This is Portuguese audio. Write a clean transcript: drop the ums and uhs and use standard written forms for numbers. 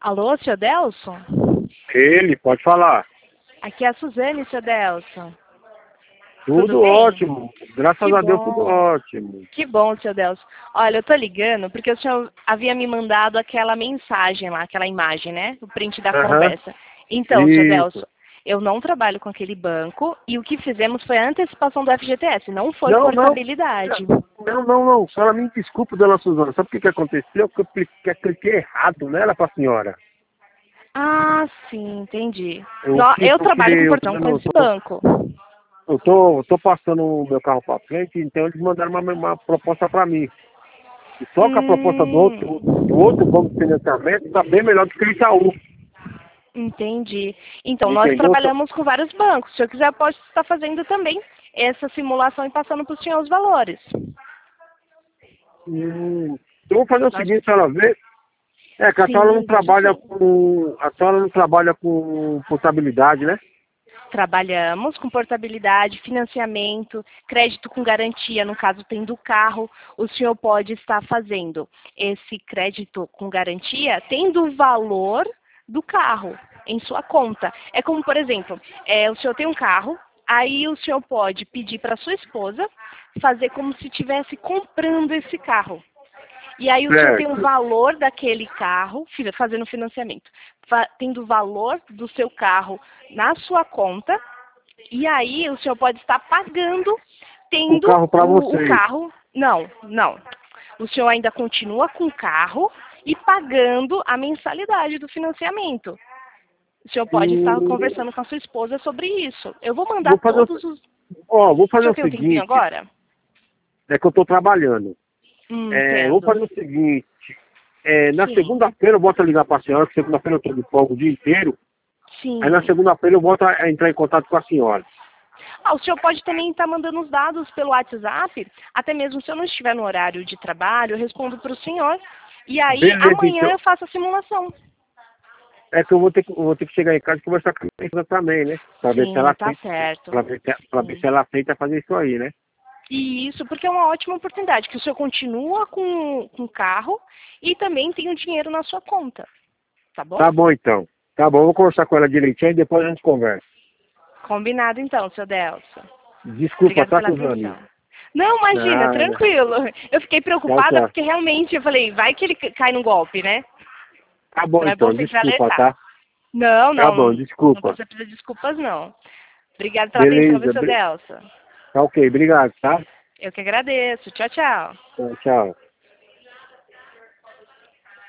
Alô, seu Delson? Ele, pode falar. Aqui é a Suzane, seu Delson. Tudo Tudo bem? ótimo. Graças Que a Deus, tudo bom. ótimo. Que bom, seu Delson. Olha, eu tô ligando porque o senhor havia me mandado aquela mensagem lá, aquela imagem, né? O print da Aham. conversa. Então, seu Delson, Isso. eu não trabalho com aquele banco e o que fizemos foi a antecipação do FGTS, não foi Não, não. portabilidade. Não. Senhora, me desculpe, dona Suzana. Sabe o que aconteceu? Que eu cliquei errado nela pra senhora. Ah, sim, entendi. Eu quis Eu porque trabalho com portão com esse banco. eu tô passando o meu carro pra frente, então eles mandaram uma proposta pra mim. E só que a proposta do outro banco de financiamento tá bem melhor do que o Itaú. Entendi. Então, nós Entendeu? trabalhamos com vários bancos. Se eu quiser, eu posso estar fazendo também essa simulação e passando para o senhor os valores. Então vou fazer o Nós... seguinte, senhora vê. É que a senhora não Sim, vejo trabalha sim. com. A senhora não trabalha com portabilidade, né? Trabalhamos com portabilidade, financiamento, crédito com garantia, no caso tendo carro, o senhor pode estar fazendo esse crédito com garantia tendo o valor do carro em sua conta. É como, por exemplo, o senhor tem um carro, aí o senhor pode pedir para sua esposa fazer como se estivesse comprando esse carro. E aí o senhor tem o Certo. valor daquele carro, fazendo financiamento, tendo o valor do seu carro na sua conta, e aí o senhor pode estar pagando, O tendo carro para o vocês. carro. Não. O senhor ainda continua com o carro e pagando a mensalidade do financiamento. O senhor pode estar Hum, conversando com a sua esposa sobre isso. Eu vou mandar vou fazer todos os. vou O fazer senhor o tem um tempinho seguinte, agora? é que eu estou trabalhando. Vou Entendo. fazer o seguinte, na Sim, segunda-feira eu volto a ligar para a senhora, que segunda-feira eu estou de folga o dia inteiro. Aí na sim. segunda-feira eu volto a entrar em contato com a senhora. O senhor pode também estar mandando os dados pelo WhatsApp, até mesmo se eu não estiver no horário de trabalho, eu respondo para o senhor. E aí, Beleza, amanhã então. eu faço a simulação. É que eu vou ter que chegar em casa e conversar com a minha esposa também, né? Para ver se ela Sim, tá aceita, certo. para ver se Sim. ela aceita fazer isso aí, né? E isso porque é uma ótima oportunidade, que o senhor continua com o carro e também tem o dinheiro na sua conta. Tá bom? Tá bom então. Tá bom, eu vou conversar com ela direitinho e depois a gente conversa. Combinado então, seu Delson. Desculpa, Obrigada tá, pela Suzane? atenção. Não, imagina, Nada. tranquilo. Eu fiquei Tchau, preocupada tchau. porque realmente eu falei, vai que ele cai no golpe, né? Tá bom Então é bom então, sempre desculpa, alertar. tá? Não, Tá bom, não desculpa. precisa pedir desculpas, não. Obrigada pela atenção, viu, Beleza. seu Delson? Tá ok, obrigado, tá? Eu que agradeço. Tchau, tchau. Tchau, tchau.